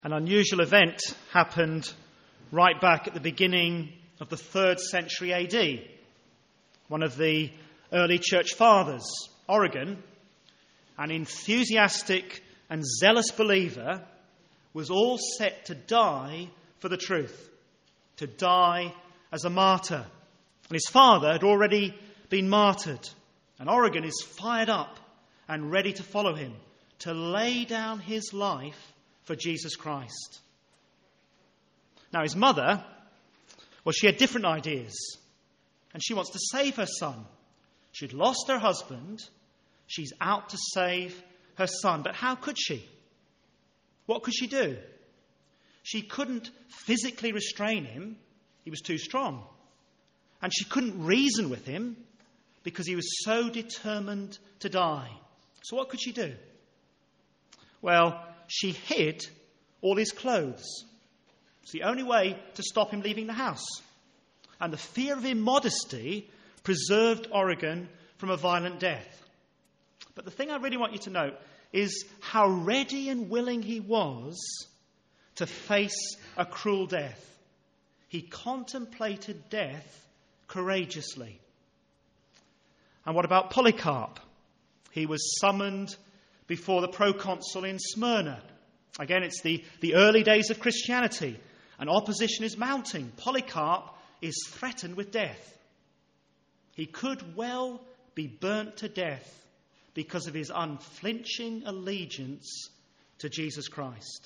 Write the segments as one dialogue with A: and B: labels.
A: An unusual event happened right back at the beginning of the 3rd century AD. One of the early church fathers, Origen, an enthusiastic and zealous believer, was all set to die for the truth, to die as a martyr. And his father had already been martyred. And Origen is fired up and ready to follow him, to lay down his life for Jesus Christ. Now his mother, she had different ideas. And she wants to save her son. She'd lost her husband. She's out to save her son. But how could she? What could she do? She couldn't physically restrain him. He was too strong. And she couldn't reason with him because he was so determined to die. So what could she do? Well, she hid all his clothes. It's the only way to stop him leaving the house. And the fear of immodesty preserved Origen from a violent death. But the thing I really want you to note is how ready and willing he was to face a cruel death. He contemplated death courageously. And what about Polycarp? He was summoned before the proconsul in Smyrna. Again, it's the early days of Christianity, and opposition is mounting. Polycarp is threatened with death. He could well be burnt to death because of his unflinching allegiance to Jesus Christ.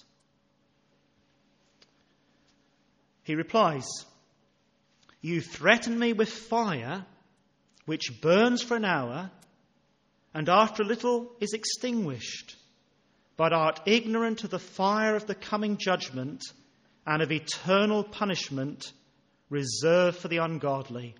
A: He replies, "You threaten me with fire, which burns for an hour, and after a little is extinguished, but art ignorant of the fire of the coming judgment and of eternal punishment reserved for the ungodly.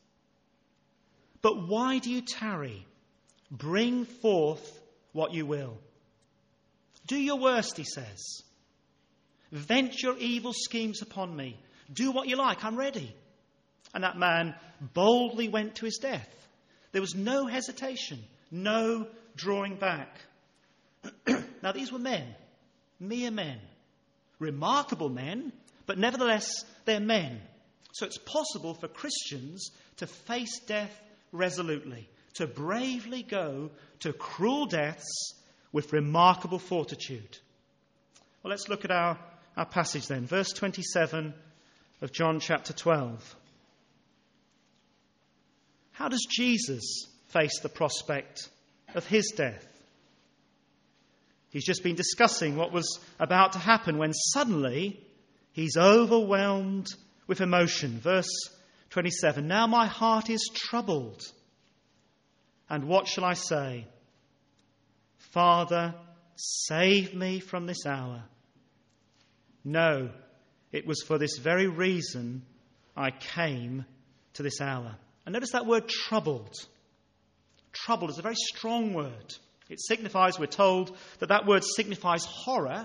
A: But why do you tarry? Bring forth what you will. Do your worst," he says. "Vent your evil schemes upon me. Do what you like, I'm ready." And that man boldly went to his death. There was no hesitation, no drawing back. Now these were men, mere men, remarkable men, but nevertheless they're men. So it's possible for Christians to face death resolutely, to bravely go to cruel deaths with remarkable fortitude. Well, let's look at our passage then. Verse 27 of John chapter 12. How does Jesus face the prospect of his death? He's just been discussing what was about to happen when suddenly he's overwhelmed with emotion. Verse 27, "Now my heart is troubled. And what shall I say? Father, save me from this hour. No, it was for this very reason I came to this hour." And notice that word troubled. Troubled is a very strong word. It signifies, we're told, that word signifies horror,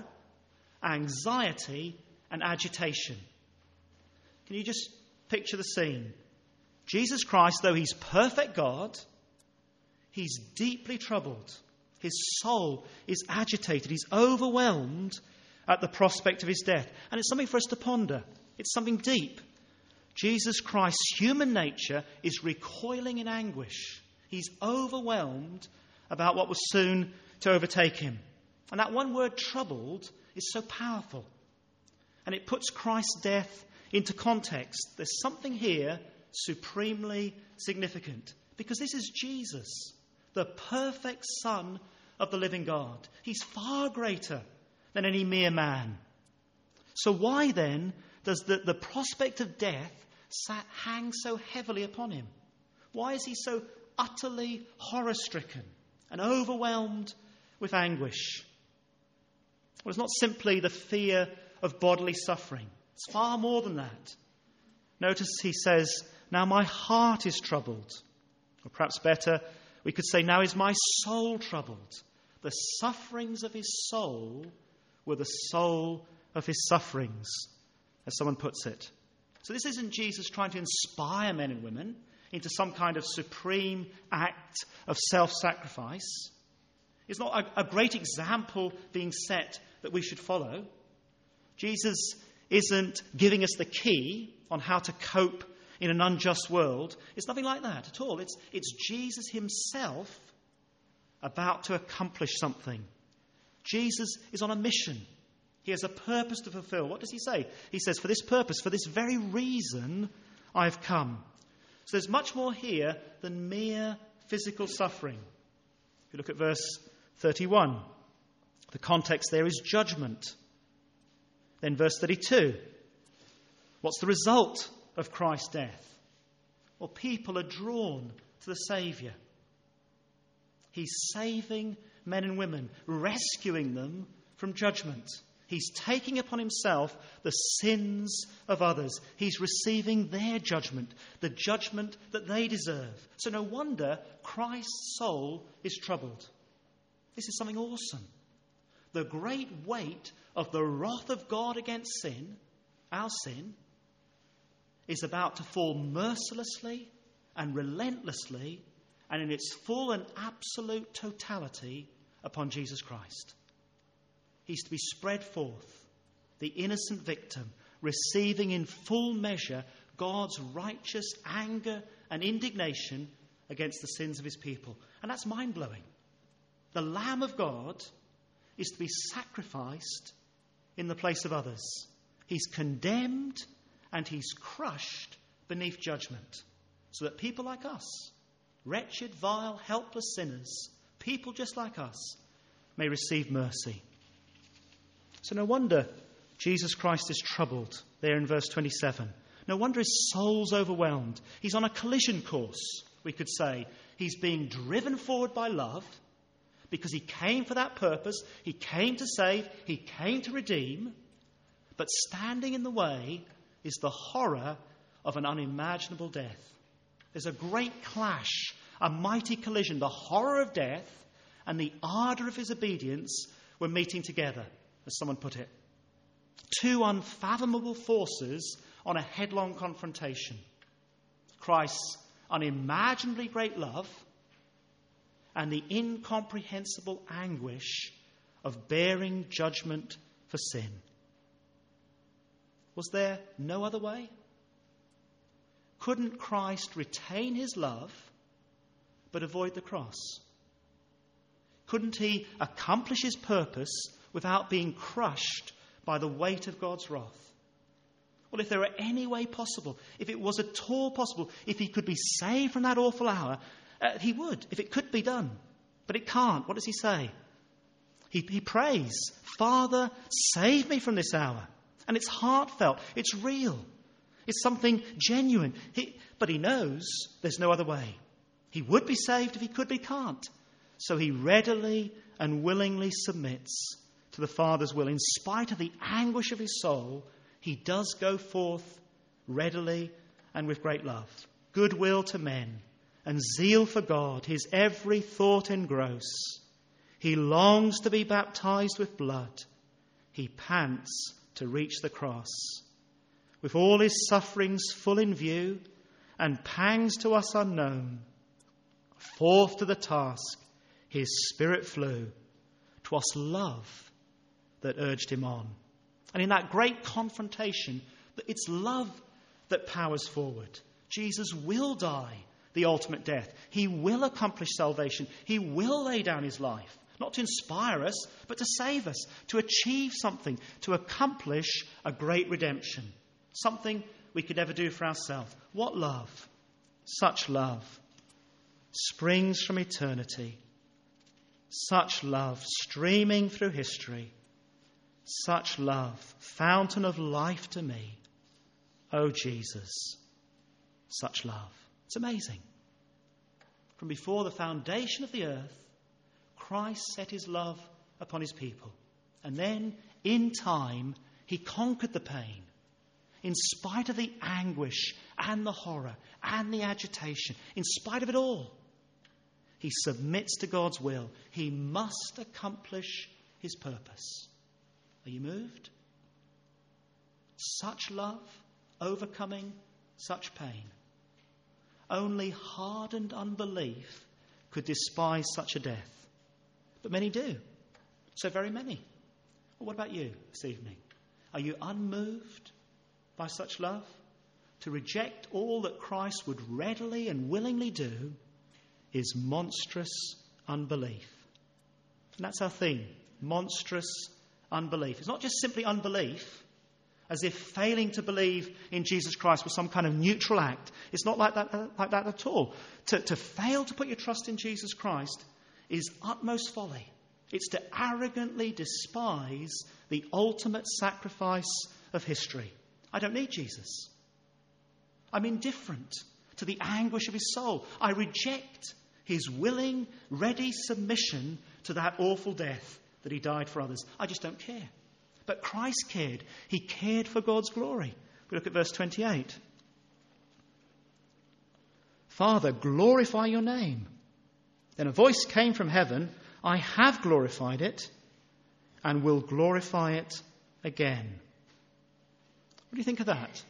A: anxiety, and agitation. Can you just picture the scene? Jesus Christ, though he's perfect God, he's deeply troubled. His soul is agitated. He's overwhelmed at the prospect of his death. And it's something for us to ponder. It's something deep. Jesus Christ's human nature is recoiling in anguish. He's overwhelmed about what was soon to overtake him. And that one word, troubled, is so powerful. And it puts Christ's death into context. There's something here supremely significant. Because this is Jesus, the perfect Son of the living God. He's far greater than any mere man. So why then does the prospect of death hang so heavily upon him? Why is he so utterly horror-stricken and overwhelmed with anguish? Well, it's not simply the fear of bodily suffering. It's far more than that. Notice he says, "Now my heart is troubled." Or perhaps better, we could say, "Now is my soul troubled." The sufferings of his soul were the soul of his sufferings, as someone puts it. So this isn't Jesus trying to inspire men and women into some kind of supreme act of self-sacrifice. It's not a great example being set that we should follow. Jesus isn't giving us the key on how to cope in an unjust world. It's nothing like that at all. It's Jesus himself about to accomplish something. Jesus is on a mission. He has a purpose to fulfill. What does he say? He says, for this purpose, for this very reason, I have come. So there's much more here than mere physical suffering. If you look at verse 31, the context there is judgment. Then verse 32, what's the result of Christ's death? Well, people are drawn to the Saviour. He's saving men and women, rescuing them from judgment. He's taking upon himself the sins of others. He's receiving their judgment, the judgment that they deserve. So no wonder Christ's soul is troubled. This is something awesome. The great weight of the wrath of God against sin, our sin, is about to fall mercilessly and relentlessly and in its full and absolute totality upon Jesus Christ. He's to be spread forth, the innocent victim, receiving in full measure God's righteous anger and indignation against the sins of his people. And that's mind-blowing. The Lamb of God is to be sacrificed in the place of others. He's condemned and he's crushed beneath judgment, so that people like us, wretched, vile, helpless sinners, people just like us, may receive mercy. So no wonder Jesus Christ is troubled there in verse 27. No wonder his soul's overwhelmed. He's on a collision course, we could say. He's being driven forward by love because he came for that purpose. He came to save. He came to redeem. But standing in the way is the horror of an unimaginable death. There's a great clash, a mighty collision. The horror of death and the ardour of his obedience were meeting together, as someone put it. Two unfathomable forces on a headlong confrontation. Christ's unimaginably great love and the incomprehensible anguish of bearing judgment for sin. Was there no other way? Couldn't Christ retain his love but avoid the cross? Couldn't he accomplish his purpose without being crushed by the weight of God's wrath? Well, if there were any way possible, if it was at all possible, if he could be saved from that awful hour, he would, if it could be done. But it can't. What does he say? He prays, Father, save me from this hour. And it's heartfelt. It's real. It's something genuine. But he knows there's no other way. He would be saved if he could, but he can't. So he readily and willingly submits to the Father's will. In spite of the anguish of his soul, he does go forth readily and with great love. Goodwill to men and zeal for God, his every thought engross. He longs to be baptized with blood. He pants to reach the cross. With all his sufferings full in view and pangs to us unknown, forth to the task his spirit flew. 'Twas love that urged him on. And in that great confrontation, it's love that powers forward. Jesus will die the ultimate death. He will accomplish salvation. He will lay down his life, not to inspire us, but to save us, to achieve something, to accomplish a great redemption, something we could never do for ourselves. What love? Such love springs from eternity. Such love streaming through history. Such love, fountain of life to me. Oh, Jesus, such love. It's amazing. From before the foundation of the earth, Christ set his love upon his people. And then, in time, he conquered the pain. In spite of the anguish and the horror and the agitation, in spite of it all, he submits to God's will. He must accomplish his purpose. Are you moved? Such love overcoming such pain. Only hardened unbelief could despise such a death. But many do. So very many. Well, what about you this evening? Are you unmoved by such love? To reject all that Christ would readily and willingly do is monstrous unbelief. And that's our theme, monstrous unbelief. It's not just simply unbelief, as if failing to believe in Jesus Christ was some kind of neutral act. It's not like that at all. To fail to put your trust in Jesus Christ is utmost folly. It's to arrogantly despise the ultimate sacrifice of history. I don't need Jesus. I'm indifferent to the anguish of his soul. I reject his willing, ready submission to that awful death that he died for others. I just don't care. But Christ cared. He cared for God's glory. We look at verse 28. Father, glorify your name. Then a voice came from heaven. I have glorified it and will glorify it again. What do you think of that?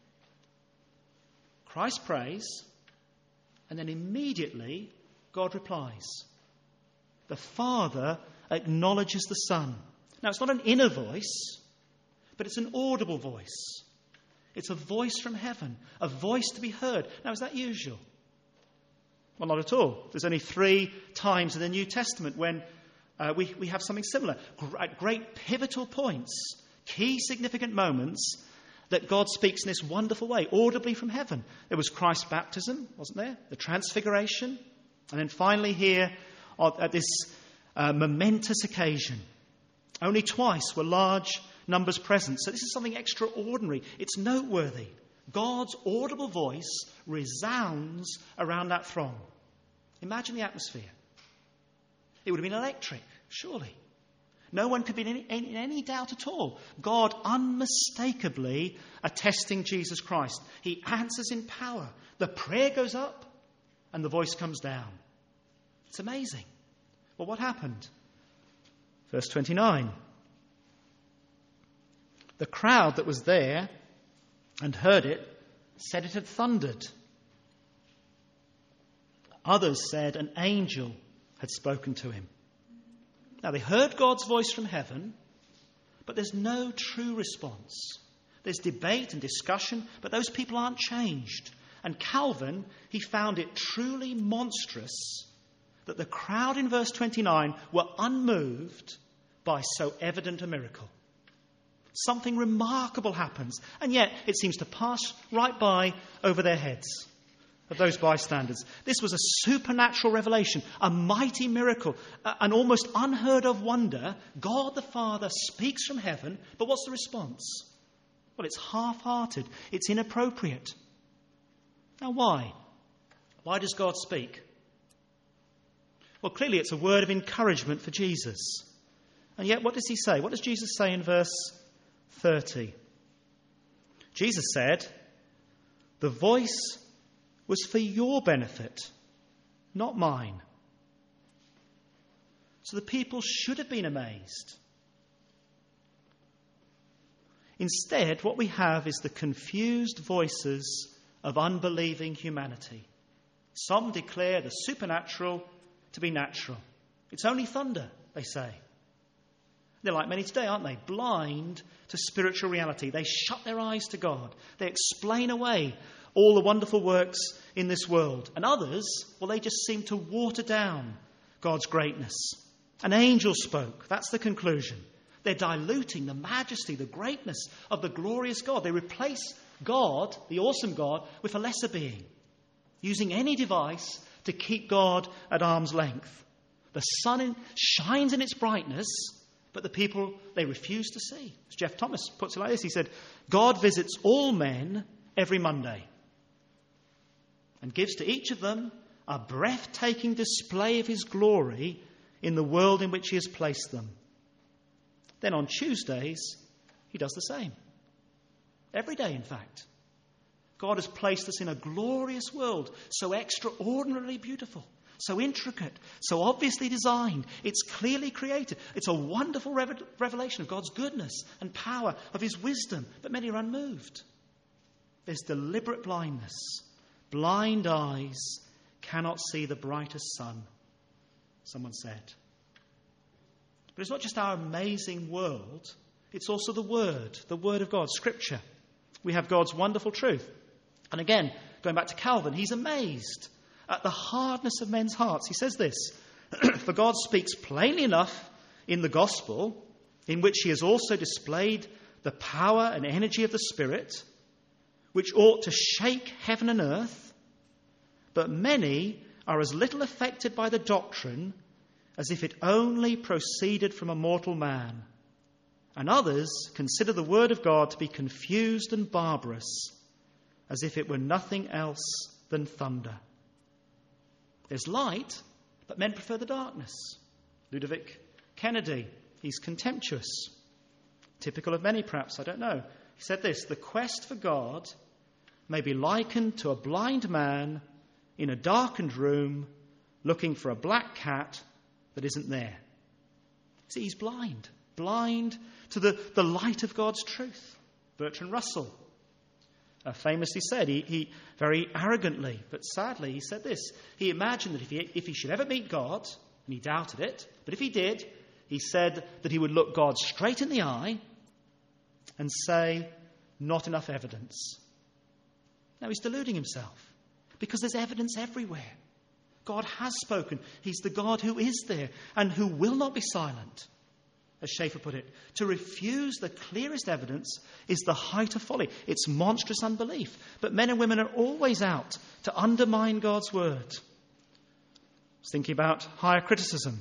A: Christ prays, and then immediately God replies. The Father acknowledges the Son. Now, it's not an inner voice, but it's an audible voice. It's a voice from heaven, a voice to be heard. Now, is that usual? Well, not at all. There's only 3 times in the New Testament when we have something similar. At great pivotal points, key significant moments, that God speaks in this wonderful way, audibly from heaven. There was Christ's baptism, wasn't there? The transfiguration. And then finally here, at this momentous occasion, only twice were large numbers present. So this is something extraordinary. It's noteworthy. God's audible voice resounds around that throng. Imagine the atmosphere. It would have been electric, surely. No one could be in any doubt at all. God unmistakably attesting Jesus Christ. He answers in power. The prayer goes up and the voice comes down. It's amazing. Well, what happened? Verse 29. The crowd that was there and heard it said it had thundered. Others said an angel had spoken to him. Now, they heard God's voice from heaven, but there's no true response. There's debate and discussion, but those people aren't changed. And Calvin, he found it truly monstrous that the crowd in verse 29 were unmoved by so evident a miracle. Something remarkable happens, and yet it seems to pass right by over their heads of those bystanders. This was a supernatural revelation, a mighty miracle, an almost unheard of wonder. God the Father speaks from heaven, but what's the response? Well, it's half-hearted. It's inappropriate. Now, why? Why does God speak? Well, clearly it's a word of encouragement for Jesus. And yet, what does he say? What does Jesus say in verse 30? Jesus said, "The voice was for your benefit, not mine." So the people should have been amazed. Instead, what we have is the confused voices of unbelieving humanity. Some declare the supernatural to be natural. It's only thunder, they say. They're like many today, aren't they? Blind to spiritual reality. They shut their eyes to God. They explain away all the wonderful works in this world. And others, well, they just seem to water down God's greatness. An angel spoke. That's the conclusion. They're diluting the majesty, the greatness of the glorious God. They replace God, the awesome God, with a lesser being, using any device to keep God at arm's length. The sun shines in its brightness, but the people, they refuse to see. As Jeff Thomas puts it like this, he said, God visits all men every Monday and gives to each of them a breathtaking display of his glory in the world in which he has placed them. Then on Tuesdays, he does the same. Every day, in fact. God has placed us in a glorious world, so extraordinarily beautiful, so intricate, so obviously designed. It's clearly created. It's a wonderful revelation of God's goodness and power, of his wisdom, but many are unmoved. There's deliberate blindness. Blind eyes cannot see the brightest sun, someone said. But it's not just our amazing world, It's also the Word of God, Scripture. We have God's wonderful truth. And again, going back to Calvin, he's amazed at the hardness of men's hearts. He says this, for God speaks plainly enough in the gospel, in which he has also displayed the power and energy of the Spirit, which ought to shake heaven and earth, but many are as little affected by the doctrine as if it only proceeded from a mortal man, and others consider the word of God to be confused and barbarous, as if it were nothing else than thunder. There's light, but men prefer the darkness. Ludovic Kennedy, he's contemptuous. Typical of many, perhaps, I don't know. He said this, the quest for God may be likened to a blind man in a darkened room looking for a black cat that isn't there. See, he's blind to the light of God's truth. Bertrand Russell famously said, he very arrogantly, but sadly, he said this. He imagined that if he should ever meet God, and he doubted it, but if he did, he said that he would look God straight in the eye and say, not enough evidence. Now he's deluding himself, because there's evidence everywhere. God has spoken. He's the God who is there and who will not be silent. As Schaeffer put it, to refuse the clearest evidence is the height of folly. It's monstrous unbelief. But men and women are always out to undermine God's word. I was thinking about higher criticism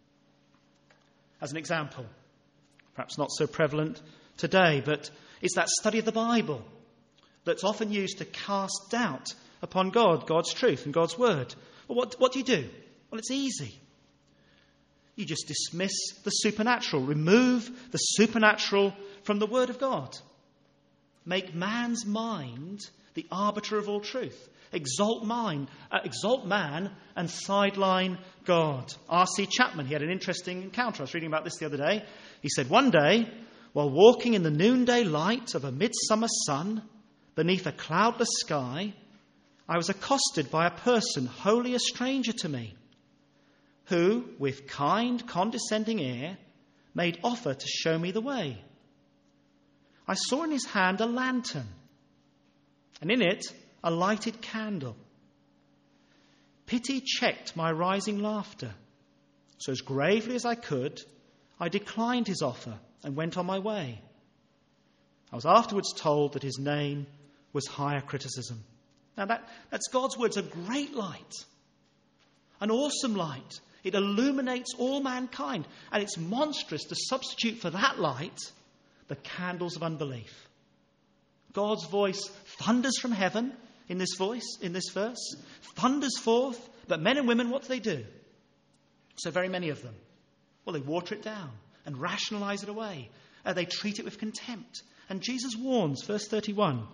A: as an example. Perhaps not so prevalent today, but it's that study of the Bible that's often used to cast doubt upon God, God's truth and God's word. But what do you do? Well, it's easy. You just dismiss the supernatural. Remove the supernatural from the Word of God. Make man's mind the arbiter of all truth. Exalt man and sideline God. R.C. Chapman, he had an interesting encounter. I was reading about this the other day. He said, one day, while walking in the noonday light of a midsummer sun beneath a cloudless sky, I was accosted by a person wholly a stranger to me, who, with kind, condescending air, made offer to show me the way. I saw in his hand a lantern, and in it a lighted candle. Pity checked my rising laughter, so as gravely as I could, I declined his offer and went on my way. I was afterwards told that his name was higher criticism. Now that's God's word. It's a great light, an awesome light. It illuminates all mankind. And it's monstrous to substitute for that light the candles of unbelief. God's voice thunders from heaven in this verse, thunders forth. But men and women, what do? So very many of them, well, they water it down and rationalize it away. They treat it with contempt. And Jesus warns, verse 31,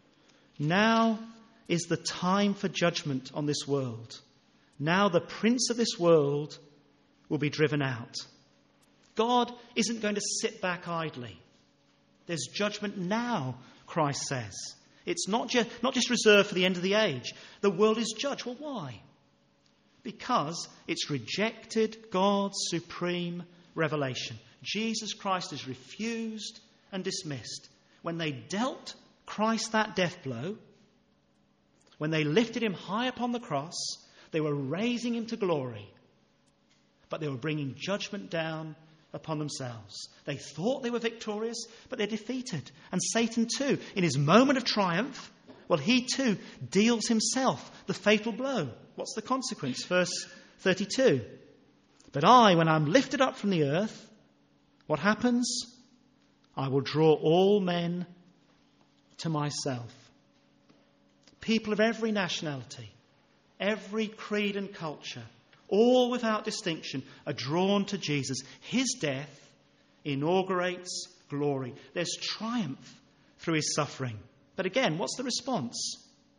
A: now is the time for judgment on this world. Now the prince of this world will be driven out. God isn't going to sit back idly. There's judgment now, Christ says. It's not just reserved for the end of the age. The world is judged. Well, why? Because it's rejected God's supreme revelation. Jesus Christ is refused and dismissed. When they dealt Christ that death blow, when they lifted him high upon the cross, they were raising him to glory, but they were bringing judgment down upon themselves. They thought they were victorious, but they're defeated. And Satan too, in his moment of triumph, well, he too deals himself the fatal blow. What's the consequence? Verse 32. But I, when I'm lifted up from the earth, what happens? I will draw all men to myself. People of every nationality, every creed and culture, all without distinction, are drawn to Jesus. His death inaugurates glory. There's triumph through his suffering. But again, what's the response?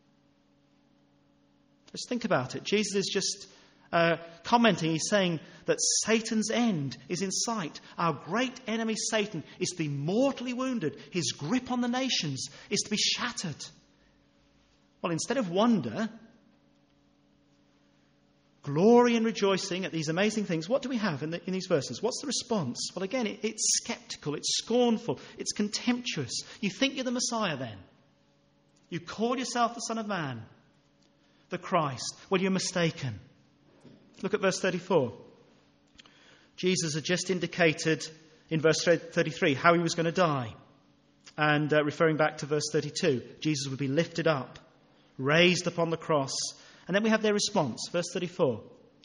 A: Let's think about it. Jesus is just commenting. He's saying that Satan's end is in sight. Our great enemy Satan is to be mortally wounded. His grip on the nations is to be shattered. Well, instead of wonder, glory and rejoicing at these amazing things, what do we have in these verses? What's the response? Well, again, it's sceptical, it's scornful, it's contemptuous. You think you're the Messiah then. You call yourself the Son of Man, the Christ. Well, you're mistaken. Look at verse 34. Jesus had just indicated in verse 33 how he was going to die. And referring back to verse 32, Jesus would be lifted up, raised upon the cross. And then we have their response, verse 34.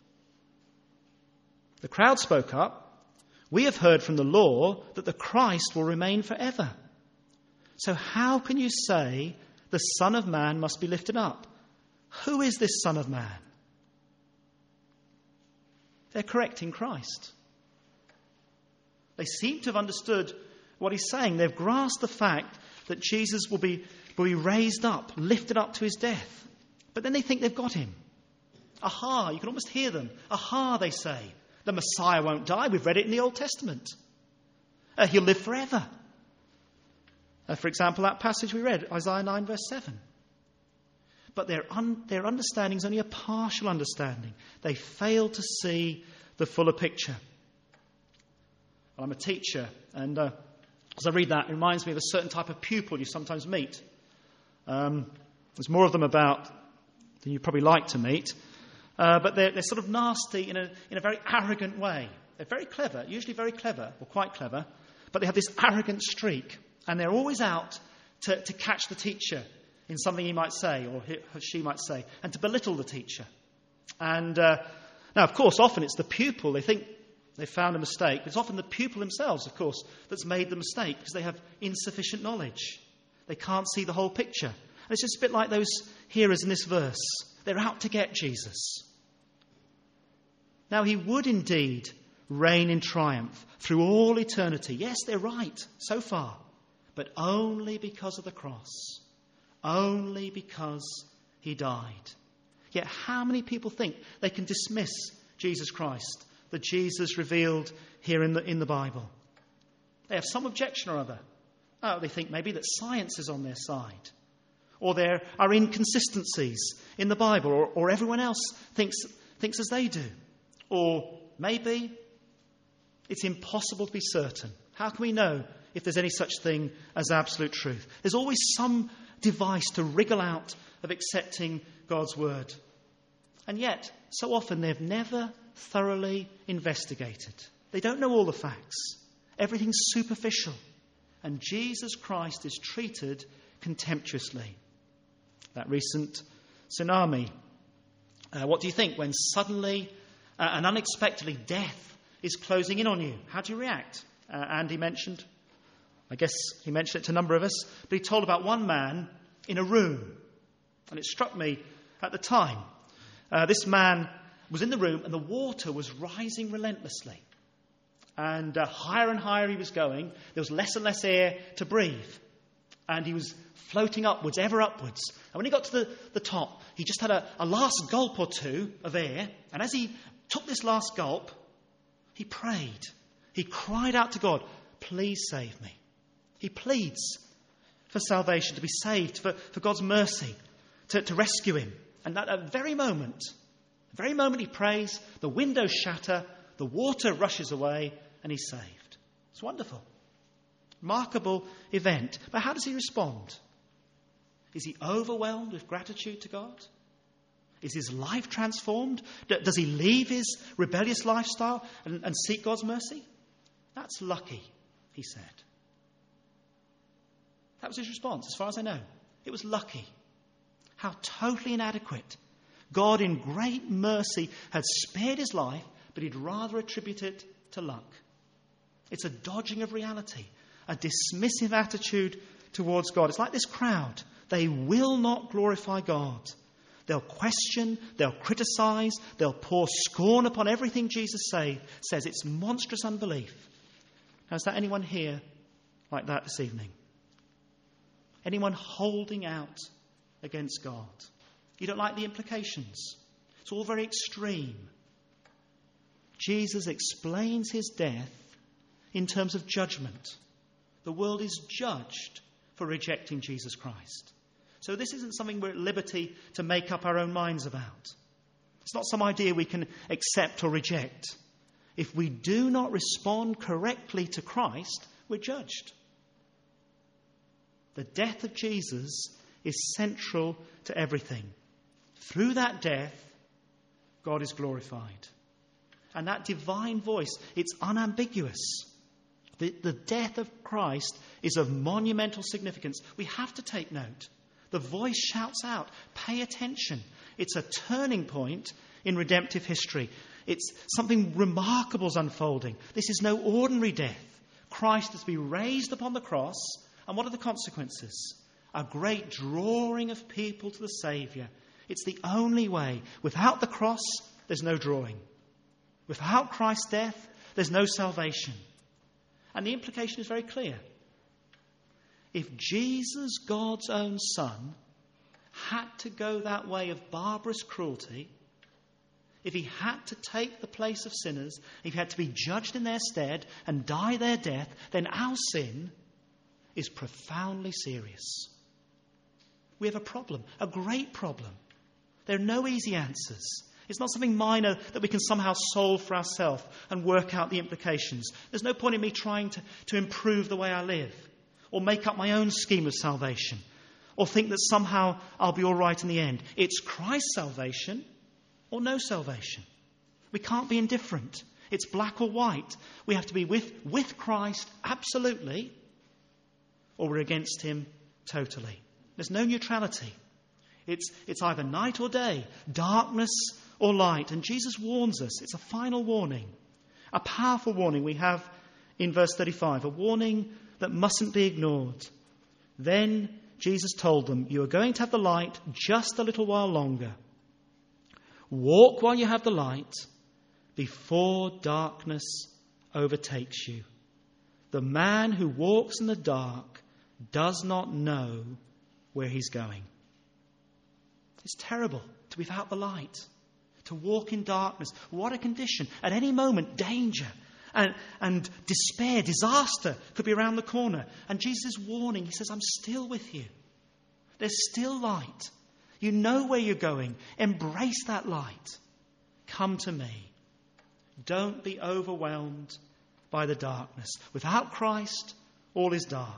A: The crowd spoke up. We have heard from the law that the Christ will remain forever. So how can you say the Son of Man must be lifted up? Who is this Son of Man? They're correcting Christ. They seem to have understood what he's saying. They've grasped the fact that Jesus will be raised up, lifted up to his death. But then they think they've got him. Aha, you can almost hear them. Aha, they say. The Messiah won't die. We've read it in the Old Testament. He'll live forever. For example, that passage we read, Isaiah 9 verse 7. But their understanding is only a partial understanding. They fail to see the fuller picture. Well, I'm a teacher, and as I read that, it reminds me of a certain type of pupil you sometimes meet. There's more of them about than you probably like to meet, but they're sort of nasty in a very arrogant way. They're very clever, usually very clever, or quite clever, but they have this arrogant streak, and they're always out to catch the teacher in something he might say, or she might say, and to belittle the teacher. And now, of course, often it's the pupil. They think they've found a mistake. It's often the pupil themselves, of course, that's made the mistake because they have insufficient knowledge. They can't see the whole picture. And it's just a bit like those hearers in this verse. They're out to get Jesus. Now, he would indeed reign in triumph through all eternity. Yes, they're right so far, but only because of the cross. Only because he died. Yet how many people think they can dismiss Jesus Christ, the Jesus revealed here in the Bible? They have some objection or other. Oh, they think maybe that science is on their side. Or there are inconsistencies in the Bible, or everyone else thinks as they do. Or maybe it's impossible to be certain. How can we know if there's any such thing as absolute truth? There's always some device to wriggle out of accepting God's word. And yet, so often they've never thoroughly investigated. They don't know all the facts. Everything's superficial. And Jesus Christ is treated contemptuously. That recent tsunami. What do you think when suddenly and unexpectedly death is closing in on you? How do you react? Andy mentioned, I guess he mentioned it to a number of us, but he told about one man in a room. And it struck me at the time. This man was in the room and the water was rising relentlessly. And higher and higher he was going. There was less and less air to breathe. And he was floating upwards, ever upwards. And when he got to the top, he just had a last gulp or two of air. And as he took this last gulp, he prayed. He cried out to God, please save me. He pleads for salvation, to be saved, for God's mercy, to rescue him. And at that very moment he prays, the windows shatter, the water rushes away, and he's saved. It's wonderful. Remarkable event. But how does he respond? Is he overwhelmed with gratitude to God? Is his life transformed? Does he leave his rebellious lifestyle and seek God's mercy? That's lucky, he said. That was his response, as far as I know. It was lucky. How totally inadequate. God, in great mercy, had spared his life, but he'd rather attribute it to luck. It's a dodging of reality, a dismissive attitude towards God. It's like this crowd. They will not glorify God. They'll question, they'll criticize, they'll pour scorn upon everything Jesus says. It's monstrous unbelief. Now, is there anyone here like that this evening? Anyone holding out against God? You don't like the implications. It's all very extreme. Jesus explains his death in terms of judgment. The world is judged for rejecting Jesus Christ. So this isn't something we're at liberty to make up our own minds about. It's not some idea we can accept or reject. If we do not respond correctly to Christ, we're judged. The death of Jesus is central to everything. Through that death, God is glorified. And that divine voice, it's unambiguous. The death of Christ is of monumental significance. We have to take note. The voice shouts out, pay attention. It's a turning point in redemptive history. It's something remarkable is unfolding. This is no ordinary death. Christ is to be raised upon the cross. And what are the consequences? A great drawing of people to the Saviour. It's the only way. Without the cross, there's no drawing. Without Christ's death, there's no salvation. And the implication is very clear. If Jesus, God's own Son, had to go that way of barbarous cruelty, if he had to take the place of sinners, if he had to be judged in their stead and die their death, then our sin is profoundly serious. We have a problem, a great problem. There are no easy answers. It's not something minor that we can somehow solve for ourselves and work out the implications. There's no point in me trying to improve the way I live or make up my own scheme of salvation or think that somehow I'll be all right in the end. It's Christ's salvation or no salvation. We can't be indifferent. It's black or white. We have to be with Christ absolutely, or we're against him totally. There's no neutrality. It's either night or day, darkness or light. And Jesus warns us. It's a final warning, a powerful warning we have in verse 35, a warning that mustn't be ignored. Then Jesus told them, you are going to have the light just a little while longer. Walk while you have the light before darkness overtakes you. The man who walks in the dark does not know where he's going. It's terrible to be without the light, to walk in darkness. What a condition. At any moment, danger and despair, disaster could be around the corner. And Jesus is warning. He says, I'm still with you. There's still light. You know where you're going. Embrace that light. Come to me. Don't be overwhelmed by the darkness. Without Christ, all is dark.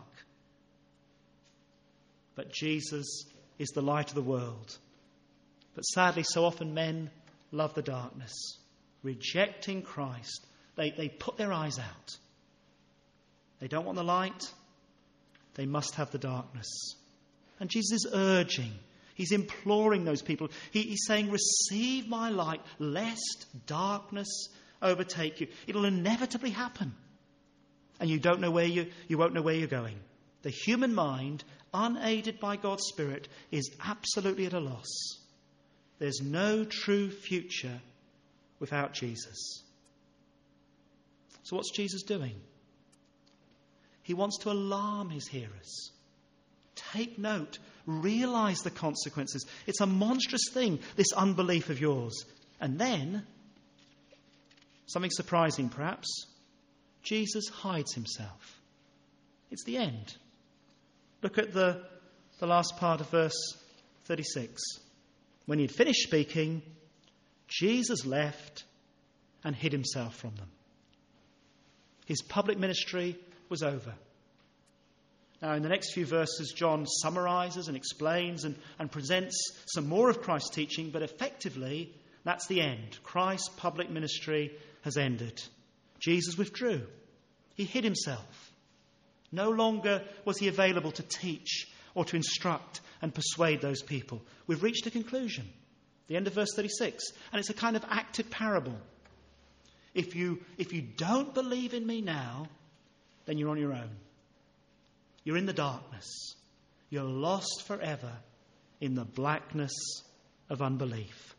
A: But Jesus is the light of the world. But sadly, so often men love the darkness. Rejecting Christ, they put their eyes out. They don't want the light. They must have the darkness. And Jesus is urging, he's imploring those people. He's saying, receive my light, lest darkness overtake you. It'll inevitably happen. And you won't know where you're going. The human mind, unaided by God's Spirit, is absolutely at a loss. There's no true future without Jesus. So what's Jesus doing? He wants to alarm his hearers. Take note. Realize the consequences. It's a monstrous thing, this unbelief of yours. And then, something surprising perhaps, Jesus hides himself. It's the end. Look at the last part of verse 36. When he had finished speaking, Jesus left and hid himself from them. His public ministry was over. Now, in the next few verses, John summarizes and explains and presents some more of Christ's teaching, but effectively, that's the end. Christ's public ministry has ended. Jesus withdrew. He hid himself. No longer was he available to teach or to instruct and persuade those people. We've reached a conclusion. The end of verse 36. And it's a kind of acted parable. If you don't believe in me now, then you're on your own. You're in the darkness. You're lost forever in the blackness of unbelief.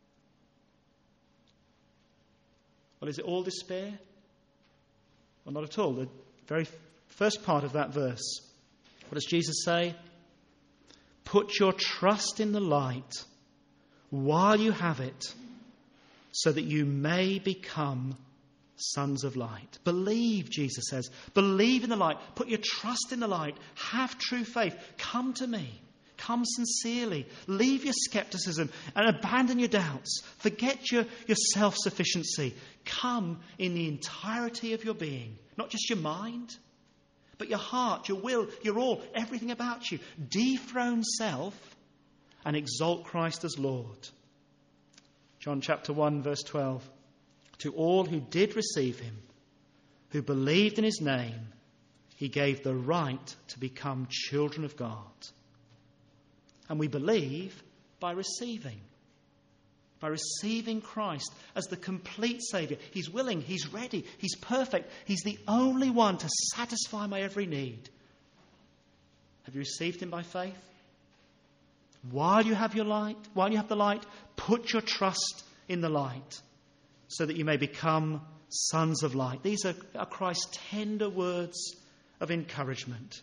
A: Well, is it all despair? Well, not at all. The very first part of that verse, what does Jesus say? Put your trust in the light while you have it, so that you may become sons of light. Believe, Jesus says. Believe in the light. Put your trust in the light. Have true faith. Come to me. Come sincerely. Leave your skepticism and abandon your doubts. Forget your self-sufficiency. Come in the entirety of your being. Not just your mind, but your heart, your will, your all, everything about you. Dethrone self and exalt Christ as Lord. John chapter 1 verse 12. To all who did receive him, who believed in his name, he gave the right to become children of God. And we believe by receiving. By receiving Christ as the complete Saviour. He's willing, he's ready, he's perfect. He's the only one to satisfy my every need. Have you received him by faith? While you have the light, put your trust in the light so that you may become sons of light. These are Christ's tender words of encouragement.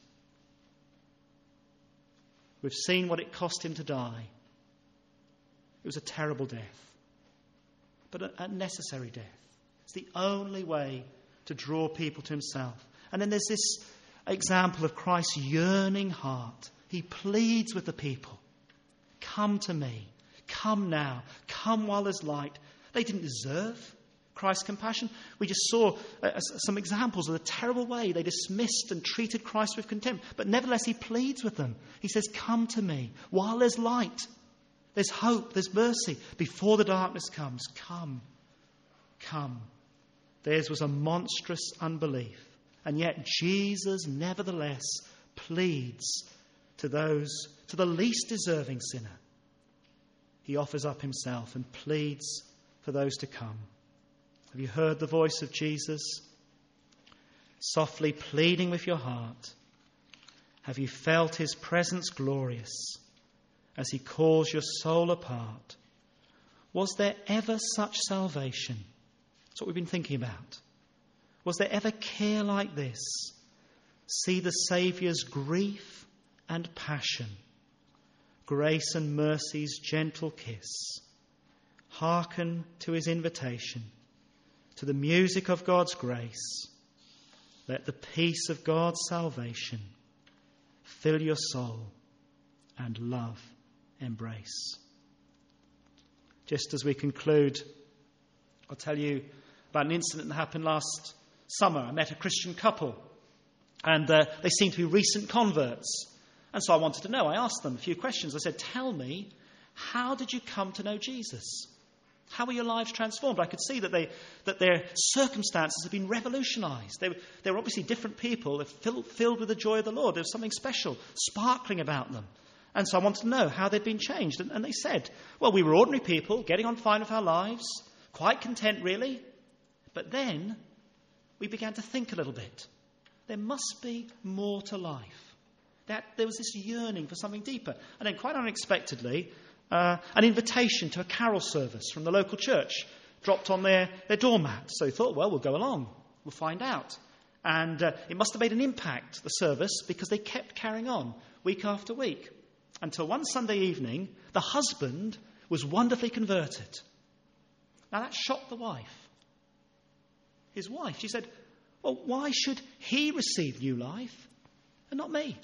A: We've seen what it cost him to die. It was a terrible death, but a necessary death. It's the only way to draw people to himself. And then there's this example of Christ's yearning heart. He pleads with the people. Come to me. Come now. Come while there's light. They didn't deserve Christ's compassion. We just saw some examples of the terrible way they dismissed and treated Christ with contempt. But nevertheless, he pleads with them. He says, come to me while there's light. There's hope, there's mercy. Before the darkness comes, come. Come. Theirs was a monstrous unbelief. And yet Jesus nevertheless pleads to the least deserving sinner. He offers up himself and pleads for those to come. Have you heard the voice of Jesus? Softly pleading with your heart. Have you felt his presence glorious as he calls your soul apart? Was there ever such salvation? That's what we've been thinking about. Was there ever care like this? See the Saviour's grief and passion, grace and mercy's gentle kiss. Hearken to his invitation, to the music of God's grace. Let the peace of God's salvation fill your soul and love embrace. Just as we conclude, I'll tell you about an incident that happened last summer. I met a Christian couple, and they seemed to be recent converts. And so I wanted to know. I asked them a few questions. I said, tell me, how did you come to know Jesus? How were your lives transformed? I could see that their circumstances had been revolutionised. They were obviously different people, filled with the joy of the Lord. There was something special, sparkling about them. And so I wanted to know how they'd been changed. And they said, well, we were ordinary people, getting on fine with our lives, quite content really. But then we began to think a little bit. There must be more to life. That there was this yearning for something deeper. And then quite unexpectedly, an invitation to a carol service from the local church dropped on their doormat. So they thought, well, we'll go along. We'll find out. And it must have made an impact, the service, because they kept carrying on week after week. Until one Sunday evening, the husband was wonderfully converted. Now that shocked the wife. His wife, she said, well, why should he receive new life and not me?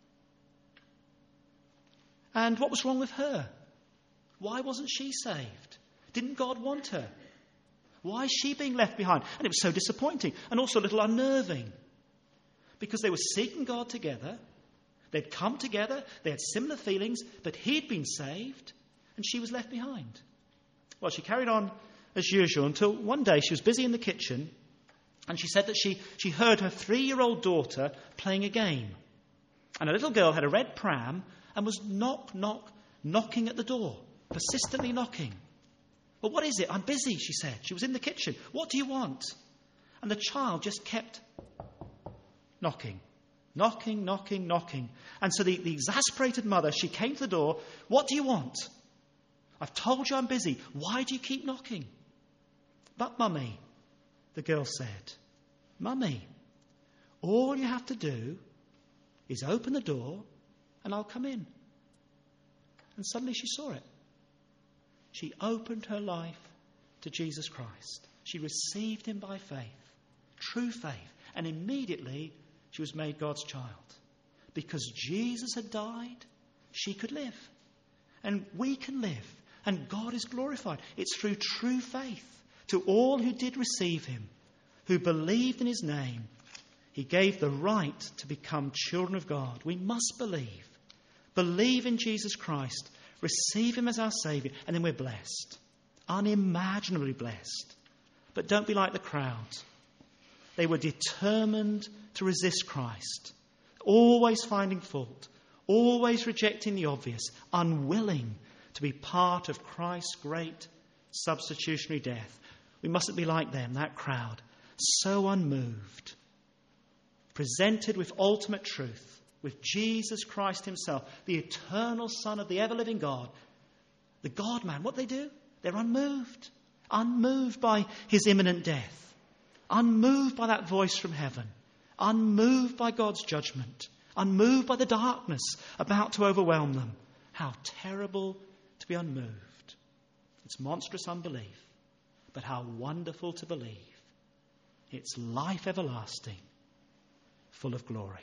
A: And what was wrong with her? Why wasn't she saved? Didn't God want her? Why is she being left behind? And it was so disappointing and also a little unnerving, because they were seeking God together. They'd come together. They had similar feelings, but he'd been saved and she was left behind. Well, she carried on as usual until one day she was busy in the kitchen, and she said that she heard her 3-year-old daughter playing a game. And a little girl had a red pram and was knocking at the door, persistently knocking. Well, what is it? I'm busy, she said. She was in the kitchen. What do you want? And the child just kept knocking. And so the exasperated mother, she came to the door. What do you want? I've told you I'm busy. Why do you keep knocking? But Mummy, the girl said, Mummy, all you have to do is open the door and I'll come in. And suddenly she saw it. She opened her life to Jesus Christ. She received him by faith, true faith, and immediately she was made God's child. Because Jesus had died, she could live. And we can live. And God is glorified. It's through true faith to all who did receive him, who believed in his name. He gave the right to become children of God. We must believe. Believe in Jesus Christ. Receive him as our Saviour. And then we're blessed. Unimaginably blessed. But don't be like the crowd. They were determined to resist Christ. Always finding fault. Always rejecting the obvious. Unwilling to be part of Christ's great substitutionary death. We mustn't be like them, that crowd. So unmoved. Presented with ultimate truth. With Jesus Christ himself. The eternal Son of the ever-living God. The God-man. What do? They're unmoved. Unmoved by his imminent death. Unmoved by that voice from heaven. Unmoved by God's judgment. Unmoved by the darkness about to overwhelm them. How terrible to be unmoved. It's monstrous unbelief. But how wonderful to believe. It's life everlasting, full of glory.